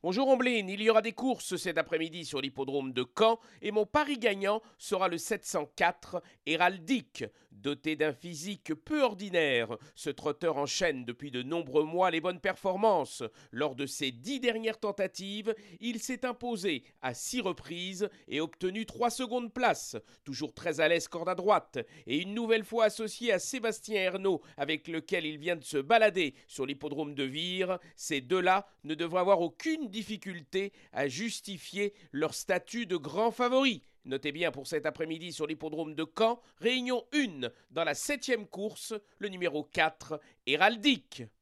Bonjour Omblin, il y aura des courses cet après-midi sur l'hippodrome de Caen et mon pari gagnant sera le 704 Héraldique. Doté d'un physique peu ordinaire, ce trotteur enchaîne depuis de nombreux mois les bonnes performances. Lors de ses 10 dernières tentatives, il s'est imposé à 6 reprises et obtenu 3 secondes places. Toujours très à l'aise corde à droite et une nouvelle fois associé à Sébastien Ernaud avec lequel il vient de se balader sur l'hippodrome de Vire, ces deux-là ne devraient avoir aucune difficulté à justifier leur statut de grand favori. Notez bien pour cet après-midi sur l'hippodrome de Caen, réunion 1 dans la 7e course, le numéro 4, Héraldique.